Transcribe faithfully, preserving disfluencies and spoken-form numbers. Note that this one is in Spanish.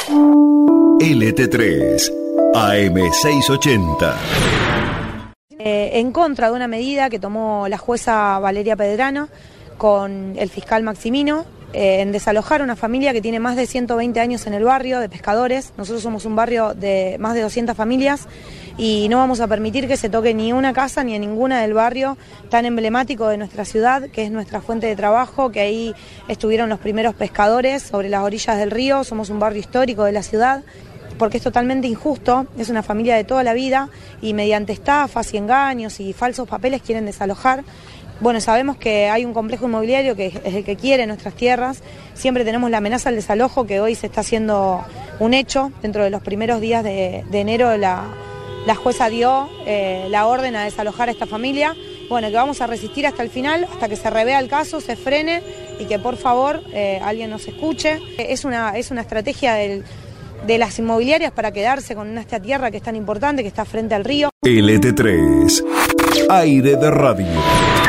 L T tres, A M seiscientos ochenta. Eh, en contra de una medida que tomó la jueza Valeria Pedrano con el fiscal Maximino, eh, en desalojar a una familia que tiene más de ciento veinte años en el barrio de pescadores. Nosotros somos un barrio de más de doscientas familias y no vamos a permitir que se toque ni una casa ni a ninguna del barrio tan emblemático de nuestra ciudad, que es nuestra fuente de trabajo, que ahí estuvieron los primeros pescadores sobre las orillas del río. Somos un barrio histórico de la ciudad, porque es totalmente injusto. Es una familia de toda la vida y mediante estafas y engaños y falsos papeles quieren desalojar. Bueno, sabemos que hay un complejo inmobiliario que es el que quiere nuestras tierras. Siempre tenemos la amenaza del desalojo, que hoy se está haciendo un hecho. Dentro de los primeros días de, de enero la, la jueza dio eh, la orden a desalojar a esta familia. Bueno, que vamos a resistir hasta el final, hasta que se revea el caso, se frene y que por favor eh, alguien nos escuche. Es una, es una estrategia del, de las inmobiliarias para quedarse con esta tierra que es tan importante, que está frente al río. L T tres, aire de radio.